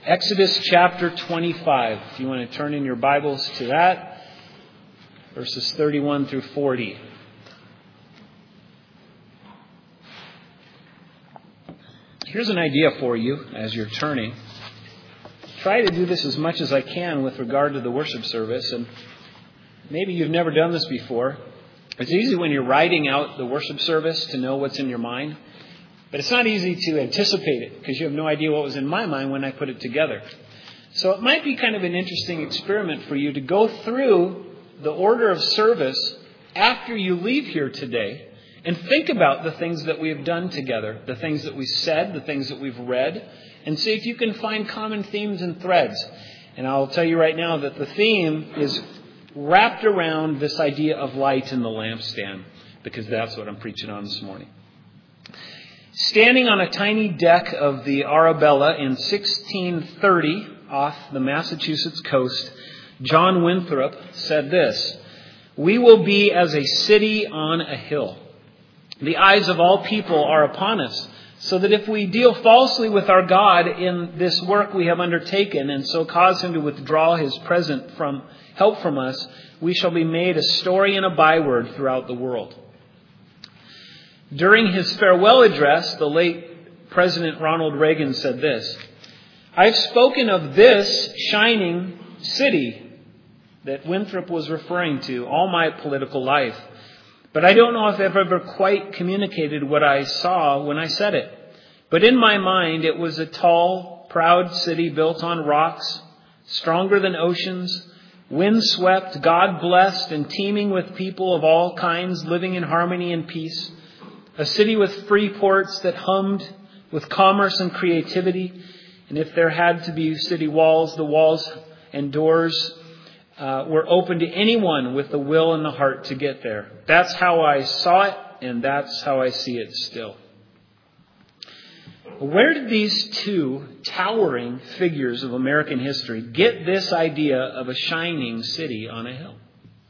Exodus chapter 25. If you want to turn in your Bibles to that, verses 31 through 40. Here's an idea for you as you're turning. Try to do this as much as I can with regard to the worship service. And maybe you've never done this before. It's easy when you're writing out the worship service to know what's in your mind. But it's not easy to anticipate it because you have no idea what was in my mind when I put it together. So it might be kind of an interesting experiment for you to go through the order of service after you leave here today and think about the things that we have done together, the things that we said, the things that we've read, and see if you can find common themes and threads. And I'll tell you right now that the theme is wrapped around this idea of light in the lampstand, because that's what I'm preaching on this morning. Standing on a tiny deck of the Arabella in 1630 off the Massachusetts coast, John Winthrop said this: "We will be as a city on a hill. The eyes of all people are upon us, so that if we deal falsely with our God in this work we have undertaken, and so cause him to withdraw his present help from us, we shall be made a story and a byword throughout the world." During his farewell address, the late President Ronald Reagan said this: "I've spoken of this shining city," that Winthrop was referring to, "all my political life. But I don't know if I've ever quite communicated what I saw when I said it. But in my mind, it was a tall, proud city built on rocks, stronger than oceans, wind-swept, God-blessed, and teeming with people of all kinds living in harmony and peace. A city with free ports that hummed with commerce and creativity. And if there had to be city walls, the walls and doors were open to anyone with the will and the heart to get there. That's how I saw it, and that's how I see it still." Where did these two towering figures of American history get this idea of a shining city on a hill?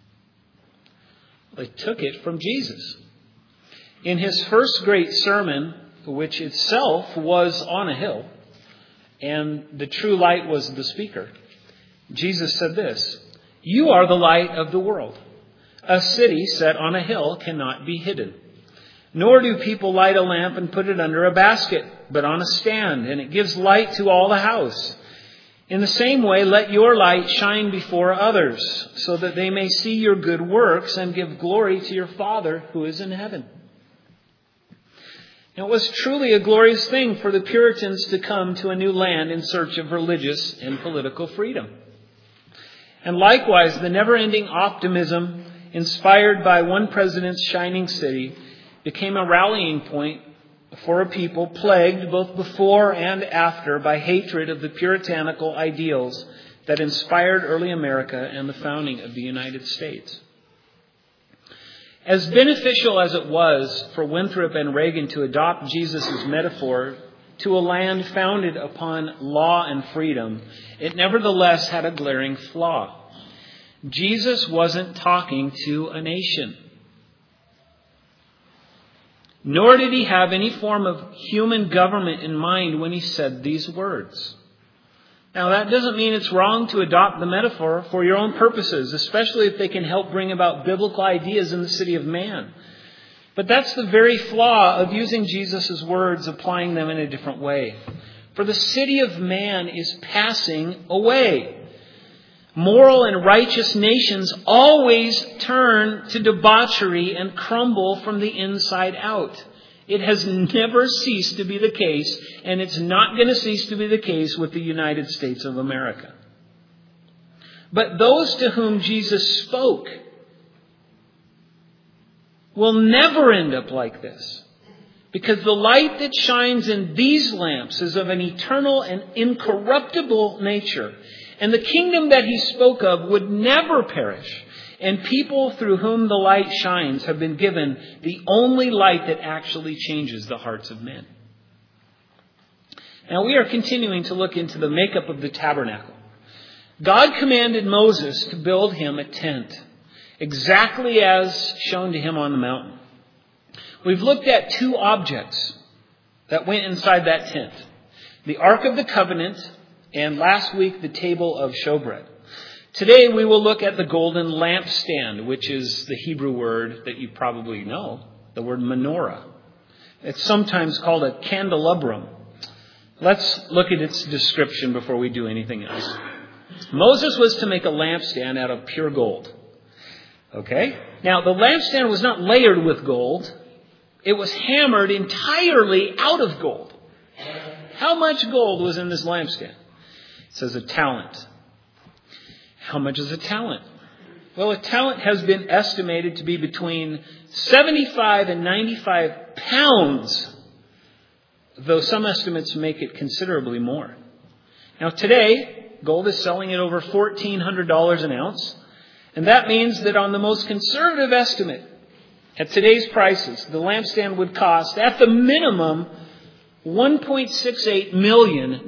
They took it from Jesus. In his first great sermon, which itself was on a hill, and the true light was the speaker, Jesus said this: "You are the light of the world. A city set on a hill cannot be hidden. Nor do people light a lamp and put it under a basket, but on a stand, and it gives light to all the house. In the same way, let your light shine before others, so that they may see your good works and give glory to your Father who is in heaven." Now, it was truly a glorious thing for the Puritans to come to a new land in search of religious and political freedom. And likewise, the never-ending optimism inspired by one president's shining city became a rallying point for a people plagued both before and after by hatred of the puritanical ideals that inspired early America and the founding of the United States. As beneficial as it was for Winthrop and Reagan to adopt Jesus' metaphor to a land founded upon law and freedom, it nevertheless had a glaring flaw. Jesus wasn't talking to a nation. Nor did he have any form of human government in mind when he said these words. Now, that doesn't mean it's wrong to adopt the metaphor for your own purposes, especially if they can help bring about biblical ideas in the city of man. But that's the very flaw of using Jesus' words, applying them in a different way. For the city of man is passing away. Moral and righteous nations always turn to debauchery and crumble from the inside out. It has never ceased to be the case, and it's not going to cease to be the case with the United States of America. But those to whom Jesus spoke will never end up like this, because the light that shines in these lamps is of an eternal and incorruptible nature. And the kingdom that he spoke of would never perish. And people through whom the light shines have been given the only light that actually changes the hearts of men. Now, we are continuing to look into the makeup of the tabernacle. God commanded Moses to build him a tent, exactly as shown to him on the mountain. We've looked at two objects that went inside that tent: the Ark of the Covenant and last week the table of showbread. Today we will look at the golden lampstand, which is the Hebrew word that you probably know, the word menorah. It's sometimes called a candelabrum. Let's look at its description before we do anything else. Moses was to make a lampstand out of pure gold. Okay? Now, the lampstand was not layered with gold. It was hammered entirely out of gold. How much gold was in this lampstand? It says a talent. How much is a talent? Well, a talent has been estimated to be between 75 and 95 pounds, though some estimates make it considerably more. Now, today, gold is selling at over $1,400 an ounce, and that means that on the most conservative estimate, at today's prices, the lampstand would cost, at the minimum, $1.68 million.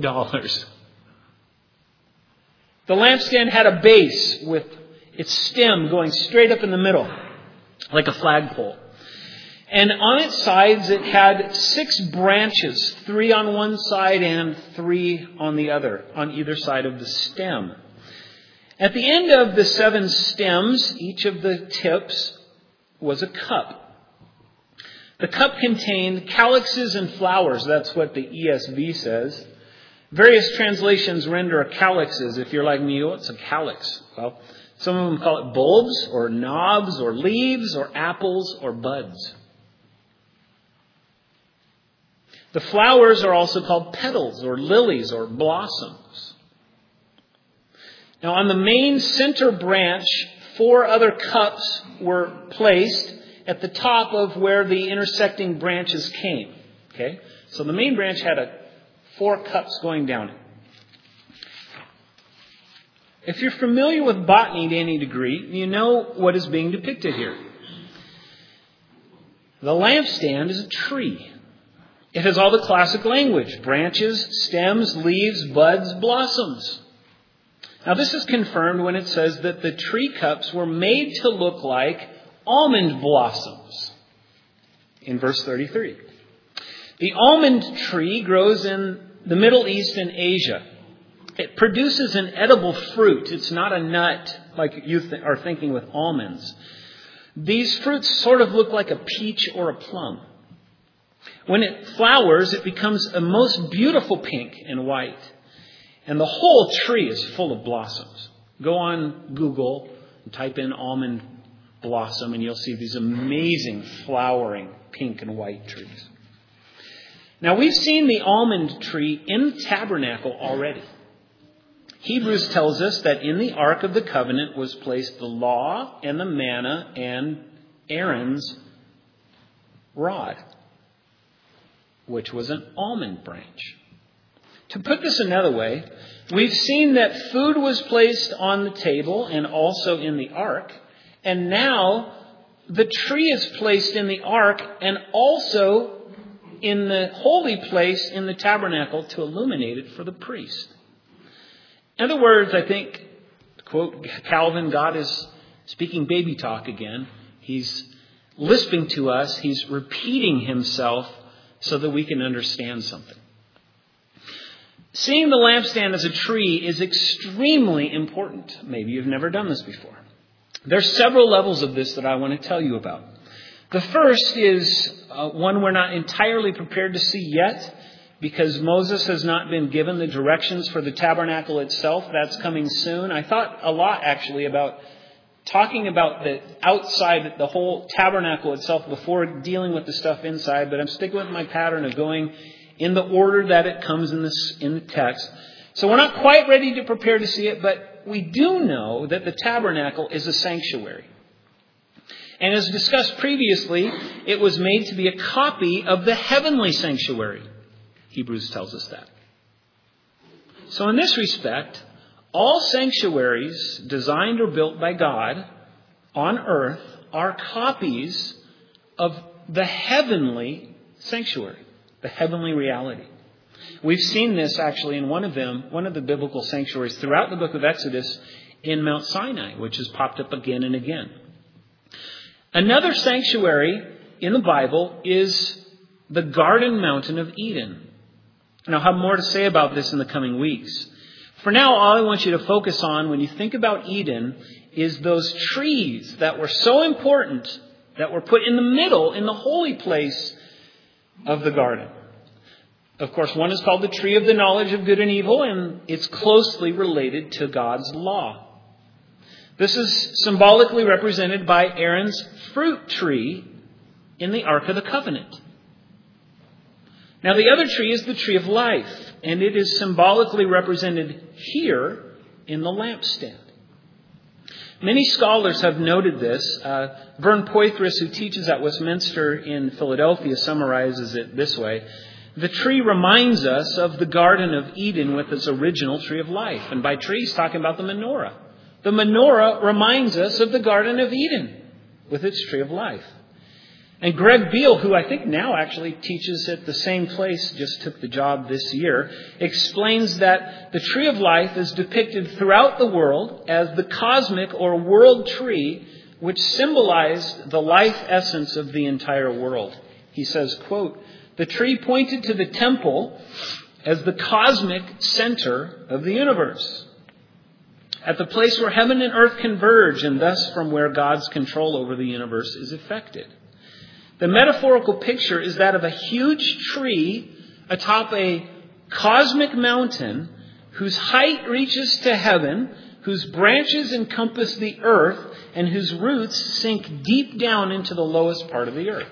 The lampstand had a base with its stem going straight up in the middle, like a flagpole. And on its sides, it had 6 branches, 3 on one side and 3 on the other, on either side of the stem. At the end of the 7 stems, each of the tips was a cup. The cup contained calyxes and flowers. That's what the ESV says. Various translations render a calyxes. If you're like me, what's a calyx? Well, some of them call it bulbs or knobs or leaves or apples or buds. The flowers are also called petals or lilies or blossoms. Now, on the main center branch, 4 other cups were placed at the top of where the intersecting branches came. Okay? So the main branch had 4 cups going down it. If you're familiar with botany to any degree, you know what is being depicted here. The lampstand is a tree. It has all the classic language: branches, stems, leaves, buds, blossoms. Now, this is confirmed when it says that the tree cups were made to look like almond blossoms in verse 33. The almond tree grows in the Middle East and Asia. It produces an edible fruit. It's not a nut like you are thinking with almonds. These fruits sort of look like a peach or a plum. When it flowers, it becomes a most beautiful pink and white. And the whole tree is full of blossoms. Go on Google and type in almond blossom and you'll see these amazing flowering pink and white trees. Now, we've seen the almond tree in the tabernacle already. Hebrews tells us that in the Ark of the Covenant was placed the law and the manna and Aaron's rod, which was an almond branch. To put this another way, we've seen that food was placed on the table and also in the ark, and now the tree is placed in the ark and also in the holy place in the tabernacle to illuminate it for the priest. In other words, I think, quote Calvin, God is speaking baby talk again. He's lisping to us. He's repeating himself so that we can understand something. Seeing the lampstand as a tree is extremely important. Maybe you've never done this before. There's several levels of this that I want to tell you about. The first is one we're not entirely prepared to see yet because Moses has not been given the directions for the tabernacle itself. That's coming soon. I thought a lot actually about talking about the outside, the whole tabernacle itself before dealing with the stuff inside, but I'm sticking with my pattern of going in the order that it comes in the text. So we're not quite ready to prepare to see it, but we do know that the tabernacle is a sanctuary. And as discussed previously, it was made to be a copy of the heavenly sanctuary. Hebrews tells us that. So in this respect, all sanctuaries designed or built by God on earth are copies of the heavenly sanctuary, the heavenly reality. We've seen this actually in one of the biblical sanctuaries throughout the book of Exodus in Mount Sinai, which has popped up again and again. Another sanctuary in the Bible is the Garden Mountain of Eden. And I'll have more to say about this in the coming weeks. For now, all I want you to focus on when you think about Eden is those trees that were so important that were put in the middle, in the holy place of the garden. Of course, one is called the tree of the knowledge of good and evil, and it's closely related to God's law. This is symbolically represented by Aaron's fruit tree in the Ark of the Covenant. Now, the other tree is the tree of life, and it is symbolically represented here in the lampstand. Many scholars have noted this. Vern Poythress, who teaches at Westminster in Philadelphia, summarizes it this way. The tree reminds us of the Garden of Eden with its original tree of life. And by tree, he's talking about the menorah. The menorah reminds us of the Garden of Eden with its tree of life. And Greg Beale, who I think now actually teaches at the same place, just took the job this year, explains that the tree of life is depicted throughout the world as the cosmic or world tree, which symbolized the life essence of the entire world. He says, quote, "The tree pointed to the temple as the cosmic center of the universe, at the place where heaven and earth converge, and thus from where God's control over the universe is effected. The metaphorical picture is that of a huge tree atop a cosmic mountain whose height reaches to heaven, whose branches encompass the earth, and whose roots sink deep down into the lowest part of the earth."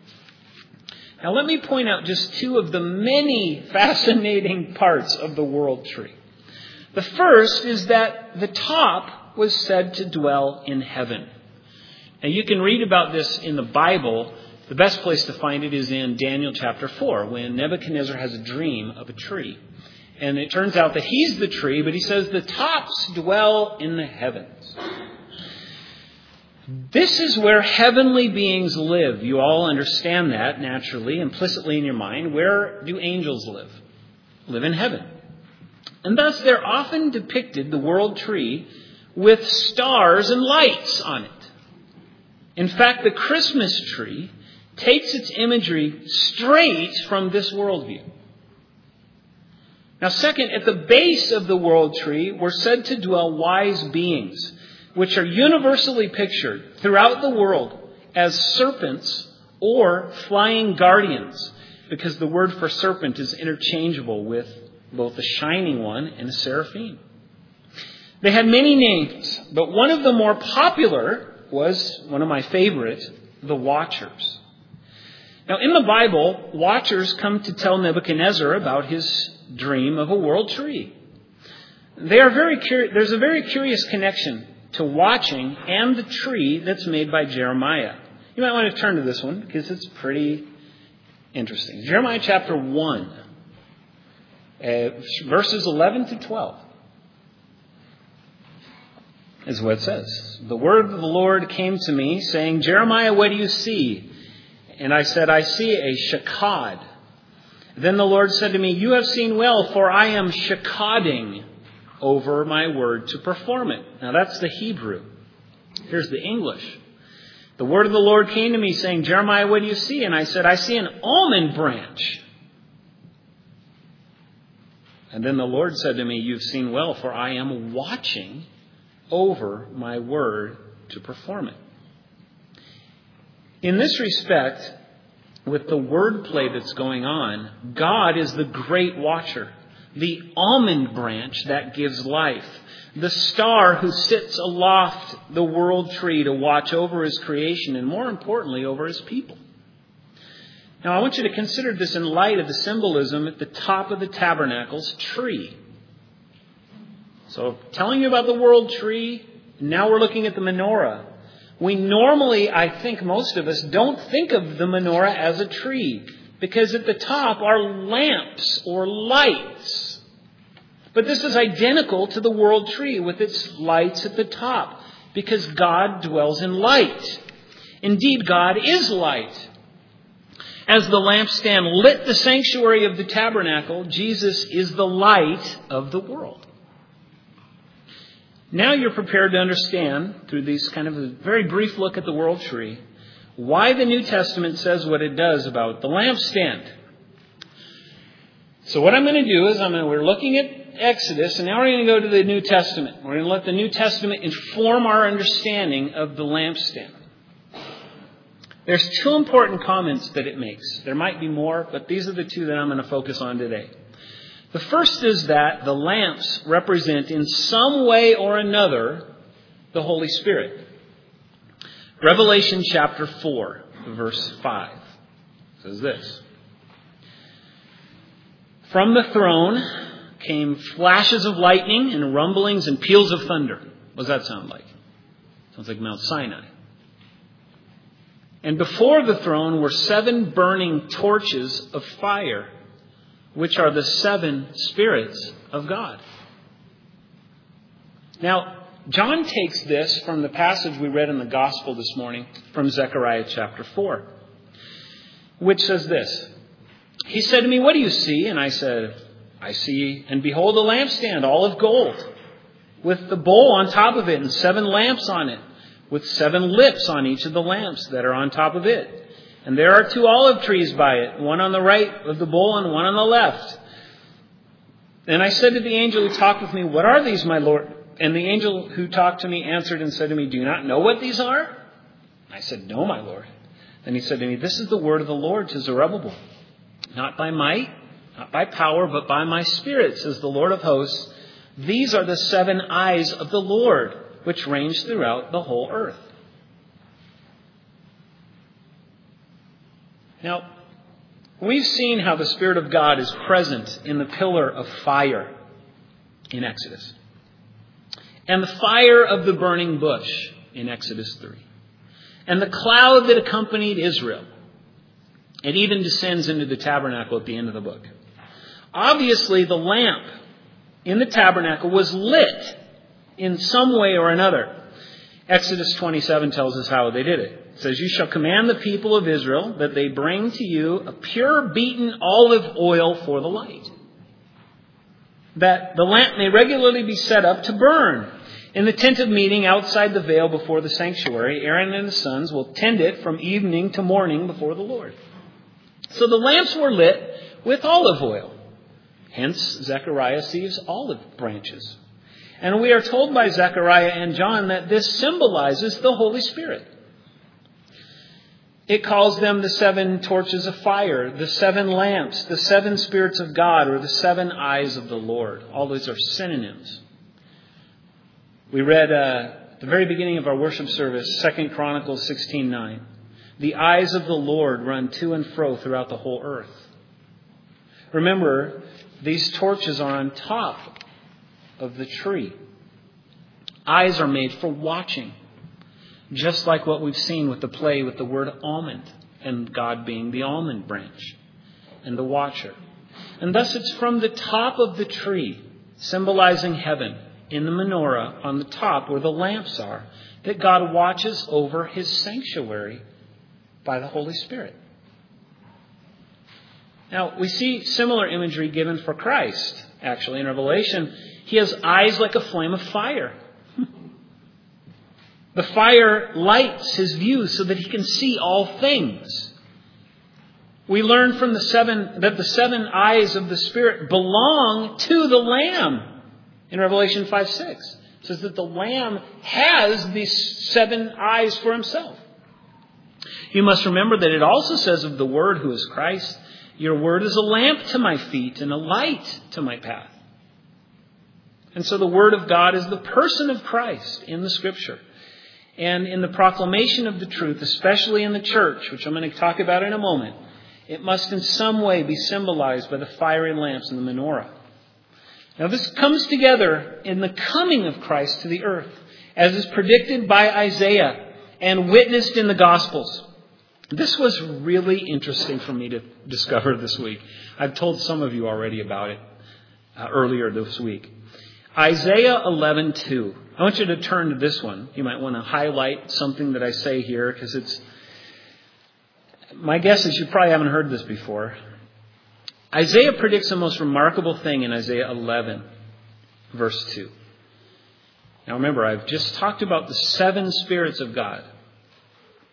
Now let me point out just two of the many fascinating parts of the world tree. The first is that the top was said to dwell in heaven. Now you can read about this in the Bible. The best place to find it is in Daniel chapter 4, when Nebuchadnezzar has a dream of a tree. And it turns out that he's the tree, but he says the tops dwell in the heavens. This is where heavenly beings live. You all understand that naturally, implicitly in your mind. Where do angels live? Live in heaven. And thus they're often depicted, the world tree, with stars and lights on it. In fact, the Christmas tree takes its imagery straight from this worldview. Now, second, at the base of the world tree were said to dwell wise beings, which are universally pictured throughout the world as serpents or flying guardians, because the word for serpent is interchangeable with both a shining one and a seraphim. They had many names, but one of the more popular was one of my favorites, the Watchers. Now, in the Bible, Watchers come to tell Nebuchadnezzar about his dream of a world tree. There's a very curious connection to watching and the tree that's made by Jeremiah. You might want to turn to this one because it's pretty interesting. Jeremiah chapter 1, verses 11 to 12. Is what it says. "The word of the Lord came to me, saying, 'Jeremiah, what do you see?' And I said, 'I see a shakad.' Then the Lord said to me, 'You have seen well, for I am shakading over my word to perform it.'" Now that's the Hebrew. Here's the English. "The word of the Lord came to me, saying, 'Jeremiah, what do you see?' And I said, 'I see an almond branch.' And then the Lord said to me, 'You've seen well, for I am watching over my word to perform it.'" In this respect, with the wordplay that's going on, God is the great watcher, the almond branch that gives life, the star who sits aloft the world tree to watch over his creation and, more importantly, over his people. Now, I want you to consider this in light of the symbolism at the top of the tabernacle's tree. So, telling you about the world tree, now we're looking at the menorah. We normally, I think most of us, don't think of the menorah as a tree, because at the top are lamps or lights. But this is identical to the world tree with its lights at the top, because God dwells in light. Indeed, God is light. As the lampstand lit the sanctuary of the tabernacle, Jesus is the light of the world. Now you're prepared to understand, through these kind of a very brief look at the world tree, why the New Testament says what it does about the lampstand. So what I'm going to do is we're looking at Exodus, and now we're going to go to the New Testament. We're going to let the New Testament inform our understanding of the lampstand. There's two important comments that it makes. There might be more, but these are the two that I'm going to focus on today. The first is that the lamps represent in some way or another the Holy Spirit. Revelation chapter 4, verse 5 says this. From the throne came flashes of lightning and rumblings and peals of thunder. What does that sound like? Sounds like Mount Sinai. And before the throne were 7 burning torches of fire, which are the 7 spirits of God. Now, John takes this from the passage we read in the Gospel this morning from Zechariah chapter 4, which says this. He said to me, "What do you see?" And I said, "I see, and behold, a lampstand, all of gold, with the bowl on top of it, and 7 lamps on it, with 7 lips on each of the lamps that are on top of it. And there are 2 olive trees by it, one on the right of the bowl and one on the left." And I said to the angel who talked with me, "What are these, my Lord?" And the angel who talked to me answered and said to me, "Do you not know what these are?" I said, "No, my Lord." Then he said to me, "This is the word of the Lord to Zerubbabel. Not by might, not by power, but by my Spirit, says the Lord of hosts. These are the 7 eyes of the Lord, which range throughout the whole earth." Now, we've seen how the Spirit of God is present in the pillar of fire in Exodus, and the fire of the burning bush in Exodus 3, and the cloud that accompanied Israel. It even descends into the tabernacle at the end of the book. Obviously, the lamp in the tabernacle was lit in some way or another. Exodus 27 tells us how they did it. It says, "You shall command the people of Israel that they bring to you a pure beaten olive oil for the light, that the lamp may regularly be set up to burn. In the tent of meeting outside the veil before the sanctuary, Aaron and his sons will tend it from evening to morning before the Lord." So the lamps were lit with olive oil. Hence, Zechariah sees olive branches. And we are told by Zechariah and John that this symbolizes the Holy Spirit. It calls them the 7 torches of fire, the 7 lamps, the 7 spirits of God, or the 7 eyes of the Lord. All those are synonyms. We read at the very beginning of our worship service, 2 Chronicles 16:9. "The eyes of the Lord run to and fro throughout the whole earth." Remember, these torches are on top of the tree. Eyes are made for watching, just like what we've seen with the play with the word almond, and God being the almond branch and the watcher. And thus it's from the top of the tree, symbolizing heaven, in the menorah on the top where the lamps are, that God watches over his sanctuary by the Holy Spirit. Now, we see similar imagery given for Christ, actually, in Revelation. He has eyes like a flame of fire. The fire lights his view so that he can see all things. We learn from that the 7 eyes of the Spirit belong to the Lamb in Revelation 5:6. It says that the Lamb has these 7 eyes for himself. You must remember that it also says of the Word, who is Christ, "Your word is a lamp to my feet and a light to my path." And so the Word of God is the person of Christ in the Scripture. And in the proclamation of the truth, especially in the church, which I'm going to talk about in a moment, it must in some way be symbolized by the fiery lamps in the menorah. Now this comes together in the coming of Christ to the earth, as is predicted by Isaiah and witnessed in the Gospels. This was really interesting for me to discover this week. I've told some of you already about it earlier this week. Isaiah 11:2. I want you to turn to this one. You might want to highlight something that I say here, because my guess is you probably haven't heard this before. Isaiah predicts the most remarkable thing in Isaiah 11, verse 2. Now remember, I've just talked about the 7 spirits of God.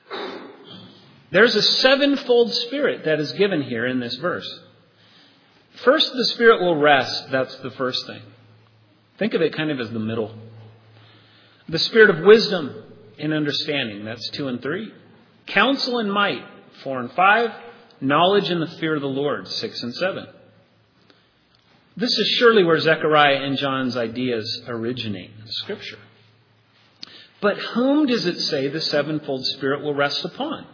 There's a 7-fold spirit that is given here in this verse. First, the Spirit will rest. That's the first thing. Think of it kind of as the middle. The Spirit of wisdom and understanding. That's 2 and 3. Counsel and might. 4 and 5. Knowledge and the fear of the Lord. 6 and 7. This is surely where Zechariah and John's ideas originate in Scripture. But whom does it say the sevenfold Spirit will rest upon?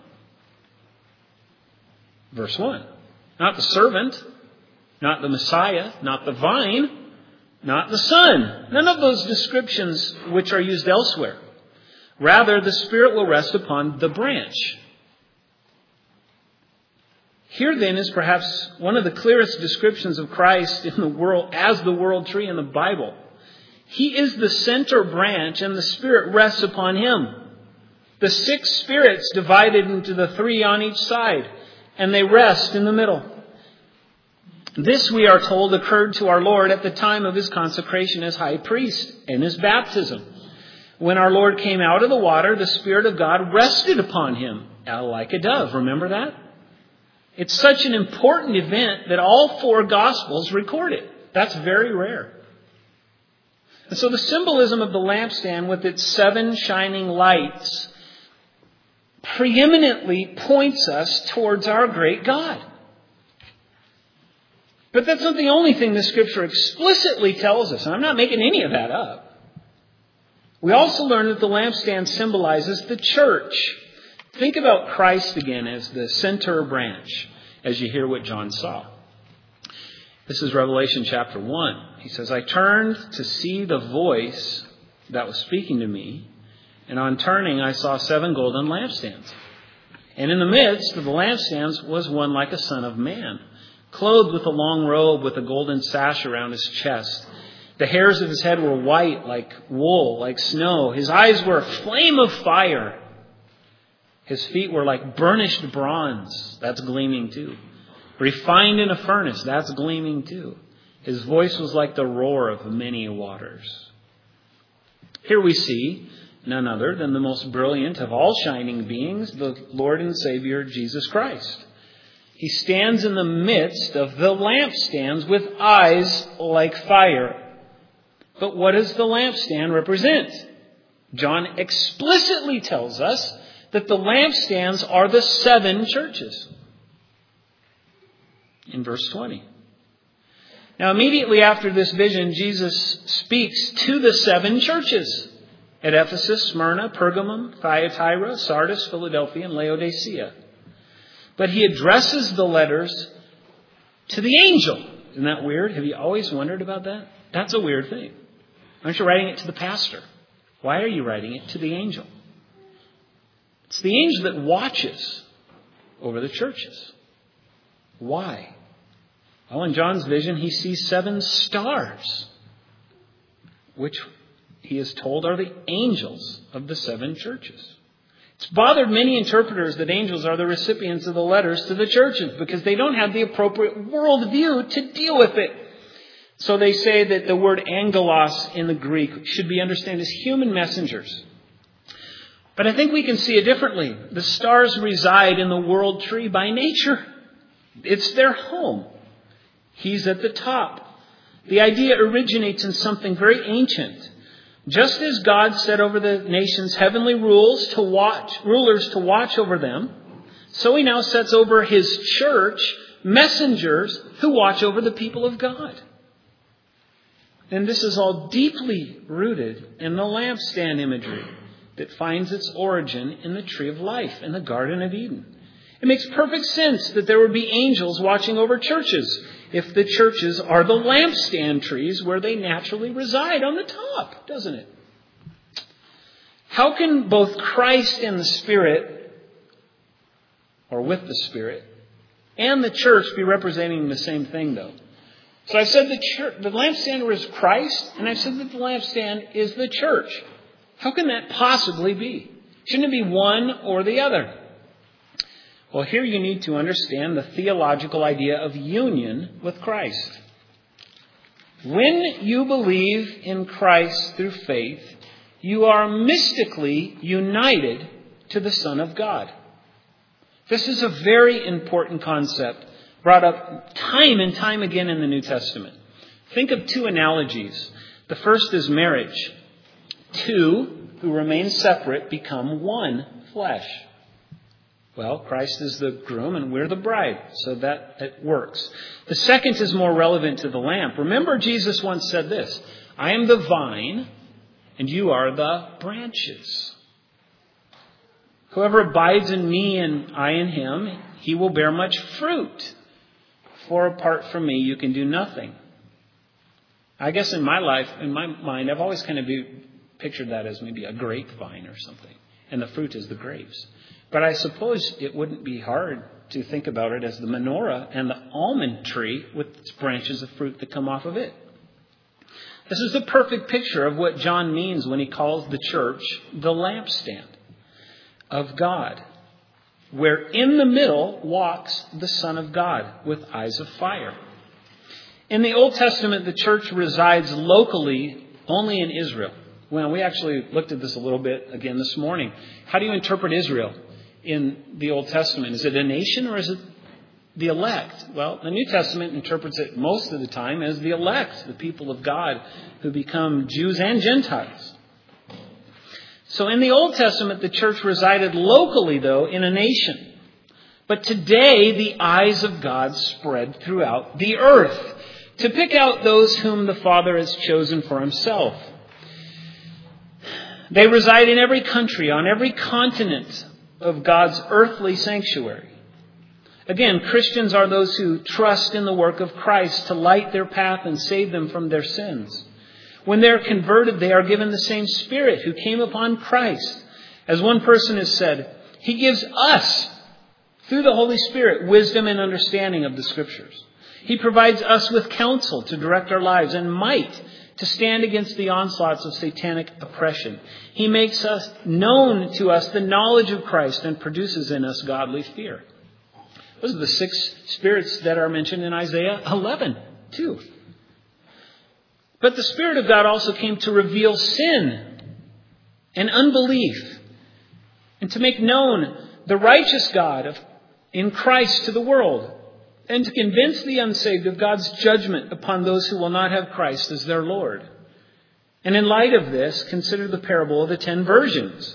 Verse 1. Not the servant, not the Messiah, not the vine, not the Son. None of those descriptions which are used elsewhere. Rather, the Spirit will rest upon the branch. Here then is perhaps one of the clearest descriptions of Christ in the world as the world tree in the Bible. He is the center branch and the Spirit rests upon him. The 6 spirits divided into the 3 on each side, and they rest in the middle. This, we are told, occurred to our Lord at the time of his consecration as high priest in his baptism. When our Lord came out of the water, the Spirit of God rested upon him like a dove. Remember that? It's such an important event that all 4 Gospels record it. That's very rare. And so the symbolism of the lampstand with its 7 shining lights preeminently points us towards our great God. But that's not the only thing the Scripture explicitly tells us. And I'm not making any of that up. We also learn that the lampstand symbolizes the church. Think about Christ again as the center branch as you hear what John saw. This is Revelation chapter 1. He says, I turned to see the voice that was speaking to me, and on turning I saw 7 golden lampstands. And in the midst of the lampstands was one like a son of man, clothed with a long robe with a golden sash around his chest. The hairs of his head were white like wool, like snow. His eyes were a flame of fire. His feet were like burnished bronze. That's gleaming too. Refined in a furnace. That's gleaming too. His voice was like the roar of many waters. Here we see none other than the most brilliant of all shining beings, the Lord and Savior, Jesus Christ. He stands in the midst of the lampstands with eyes like fire. But what does the lampstand represent? John explicitly tells us that the lampstands are the 7 churches. In verse 20. Now immediately after this vision, Jesus speaks to the 7 churches at Ephesus, Smyrna, Pergamum, Thyatira, Sardis, Philadelphia, and Laodicea. But he addresses the letters to the angel. Isn't that weird? Have you always wondered about that? That's a weird thing. Aren't you writing it to the pastor? Why are you writing it to the angel? It's the angel that watches over the churches. Why? Well, in John's vision, he sees 7 stars, which he is told are the angels of the 7 churches. It's bothered many interpreters that angels are the recipients of the letters to the churches because they don't have the appropriate worldview to deal with it. So they say that the word angelos in the Greek should be understood as human messengers. But I think we can see it differently. The stars reside in the world tree by nature. It's their home. He's at the top. The idea originates in something very ancient. Just as God set over the nations heavenly rulers to watch over them, so he now sets over his church messengers who watch over the people of God. And this is all deeply rooted in the lampstand imagery that finds its origin in the tree of life in the Garden of Eden. It makes perfect sense that there would be angels watching over churches if the churches are the lampstand trees where they naturally reside on the top, doesn't it? How can both Christ and the Spirit, or with the Spirit, and the church be representing the same thing, though? So I said the lampstand was Christ, and I said that the lampstand is the church. How can that possibly be? Shouldn't it be one or the other? Well, here you need to understand the theological idea of union with Christ. When you believe in Christ through faith, you are mystically united to the Son of God. This is a very important concept brought up time and time again in the New Testament. Think of two analogies. The first is marriage. Two who remain separate become one flesh. Well, Christ is the groom and we're the bride, so that it works. The second is more relevant to the lamp. Remember, Jesus once said this, I am the vine and you are the branches. Whoever abides in me and I in him, he will bear much fruit. For apart from me, you can do nothing. I guess in my life, in my mind, I've always kind of pictured that as maybe a grapevine or something. And the fruit is the grapes. But I suppose it wouldn't be hard to think about it as the menorah and the almond tree with its branches of fruit that come off of it. This is a perfect picture of what John means when he calls the church the lampstand of God, where in the middle walks the Son of God with eyes of fire. In the Old Testament, the church resides locally only in Israel. Well, we actually looked at this a little bit again this morning. How do you interpret Israel in the Old Testament? Is it a nation or is it the elect? Well, the New Testament interprets it most of the time as the elect, the people of God who become Jews and Gentiles. So in the Old Testament, the church resided locally, though, in a nation. But today, the eyes of God spread throughout the earth to pick out those whom the Father has chosen for himself. They reside in every country, on every continent of God's earthly sanctuary. Again, Christians are those who trust in the work of Christ to light their path and save them from their sins. When they're converted, they are given the same Spirit who came upon Christ. As one person has said, He gives us, through the Holy Spirit, wisdom and understanding of the Scriptures. He provides us with counsel to direct our lives and might to stand against the onslaughts of satanic oppression. He makes us known to us the knowledge of Christ and produces in us godly fear. Those are the 6 spirits that are mentioned in Isaiah 11, too. But the Spirit of God also came to reveal sin and unbelief and to make known the righteous God in Christ to the world and to convince the unsaved of God's judgment upon those who will not have Christ as their Lord. And in light of this, consider the parable of the 10 virgins.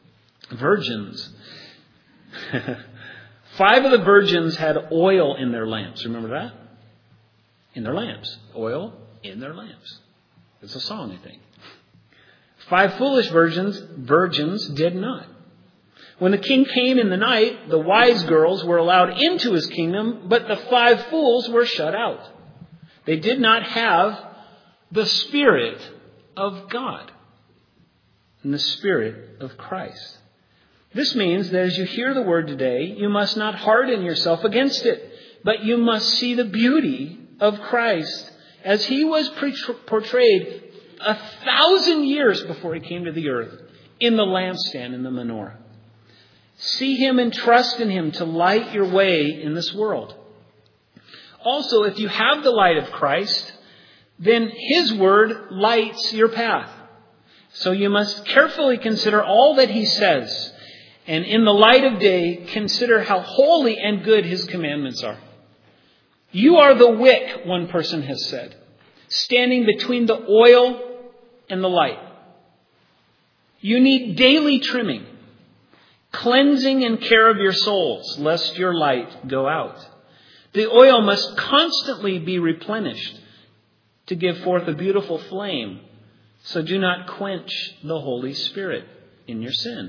5 of the virgins had oil in their lamps. Remember that? In their lamps. Oil in their lamps. It's a song, I think. 5 foolish virgins did not. When the king came in the night, the wise girls were allowed into his kingdom, but the 5 fools were shut out. They did not have the Spirit of God and the Spirit of Christ. This means that as you hear the word today, you must not harden yourself against it, but you must see the beauty of Christ as he was portrayed 1,000 years before he came to the earth in the lampstand in the menorah. See him and trust in him to light your way in this world. Also, if you have the light of Christ, then his word lights your path. So you must carefully consider all that he says. And in the light of day, consider how holy and good his commandments are. You are the wick, one person has said, standing between the oil and the light. You need daily trimming, cleansing and care of your souls, lest your light go out. The oil must constantly be replenished to give forth a beautiful flame. So do not quench the Holy Spirit in your sin.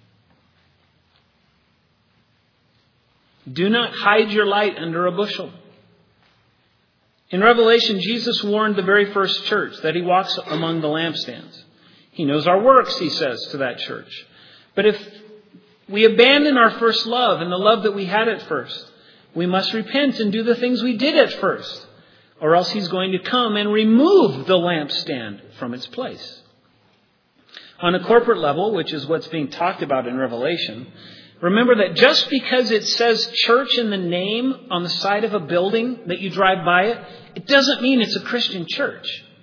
Do not hide your light under a bushel. In Revelation, Jesus warned the very first church that he walks among the lampstands. He knows our works, he says to that church. But if we abandon our first love and the love that we had at first, we must repent and do the things we did at first, or else he's going to come and remove the lampstand from its place. On a corporate level, which is what's being talked about in Revelation, remember that just because it says church in the name on the side of a building that you drive by it, it doesn't mean it's a Christian church.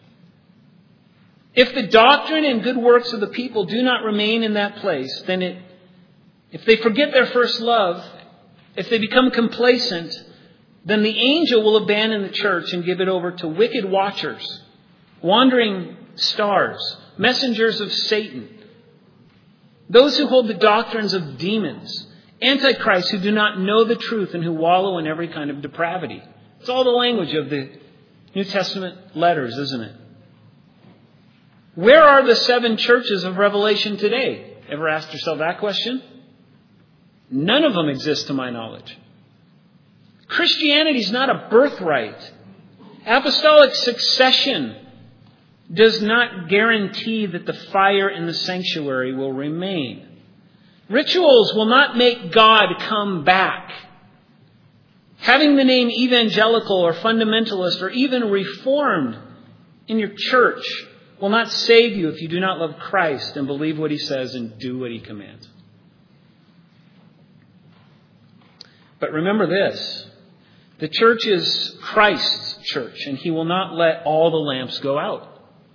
If the doctrine and good works of the people do not remain in that place, then if they forget their first love, if they become complacent, then the angel will abandon the church and give it over to wicked watchers, wandering stars, messengers of Satan, those who hold the doctrines of demons, antichrists who do not know the truth and who wallow in every kind of depravity. It's all the language of the New Testament letters, isn't it? Where are the 7 churches of Revelation today? Ever asked yourself that question? None of them exist to my knowledge. Christianity is not a birthright. Apostolic succession does not guarantee that the fire in the sanctuary will remain. Rituals will not make God come back. Having the name evangelical or fundamentalist or even reformed in your church will not save you if you do not love Christ and believe what He says and do what He commands. But remember this, the church is Christ's church, and He will not let all the lamps go out.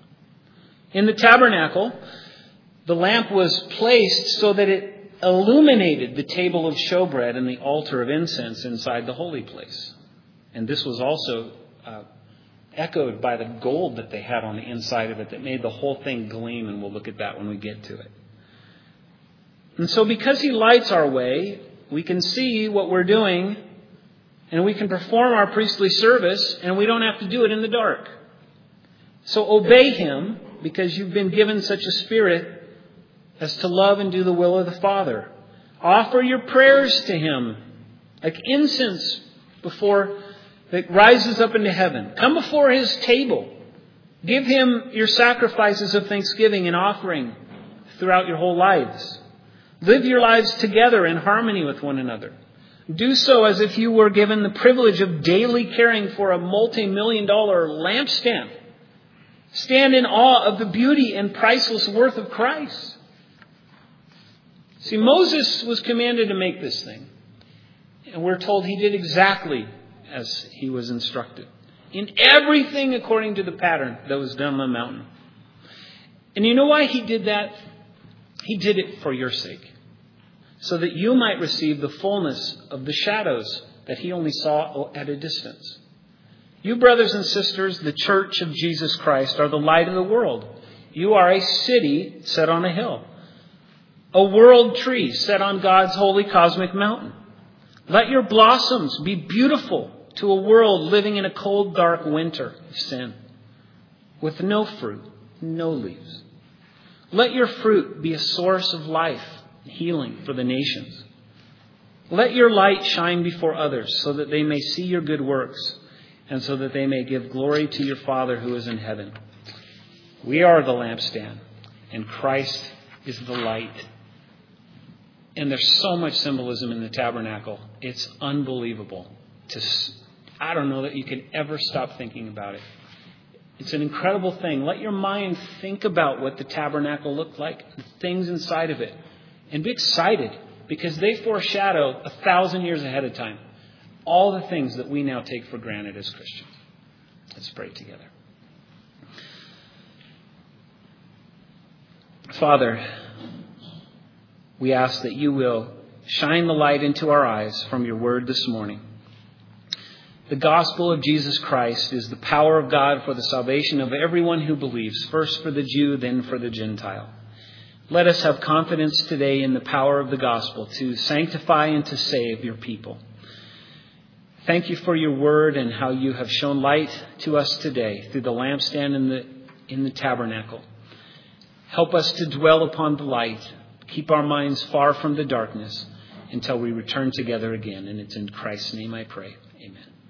In the tabernacle, the lamp was placed so that it illuminated the table of showbread and the altar of incense inside the holy place. And this was also echoed by the gold that they had on the inside of it that made the whole thing gleam, and we'll look at that when we get to it. And so because He lights our way, we can see what we're doing, and we can perform our priestly service, and we don't have to do it in the dark. So obey Him, because you've been given such a spirit as to love and do the will of the Father. Offer your prayers to Him like incense that rises up into heaven. Come before His table. Give Him your sacrifices of thanksgiving and offering throughout your whole lives. Live your lives together in harmony with one another. Do so as if you were given the privilege of daily caring for a multi-million-dollar lampstand. Stand in awe of the beauty and priceless worth of Christ. See, Moses was commanded to make this thing. And we're told he did exactly as he was instructed. In everything according to the pattern that was done on the mountain. And you know why he did that? He did it for your sake. So that you might receive the fullness of the shadows that he only saw at a distance. You, brothers and sisters, the church of Jesus Christ, are the light of the world. You are a city set on a hill. A world tree set on God's holy cosmic mountain. Let your blossoms be beautiful to a world living in a cold, dark winter of sin, with no fruit, no leaves. Let your fruit be a source of life and healing for the nations. Let your light shine before others so that they may see your good works and so that they may give glory to your Father who is in heaven. We are the lampstand, and Christ is the light. And there's so much symbolism in the tabernacle. It's unbelievable. I don't know that you can ever stop thinking about it. It's an incredible thing. Let your mind think about what the tabernacle looked like, the things inside of it, and be excited because they foreshadow 1,000 years ahead of time all the things that we now take for granted as Christians. Let's pray together. Father, we ask that you will shine the light into our eyes from your word this morning. The gospel of Jesus Christ is the power of God for the salvation of everyone who believes, first for the Jew, then for the Gentile. Let us have confidence today in the power of the gospel to sanctify and to save your people. Thank you for your word and how you have shown light to us today through the lampstand in the tabernacle. Help us to dwell upon the light, keep our minds far from the darkness until we return together again. And it's in Christ's name I pray. Amen.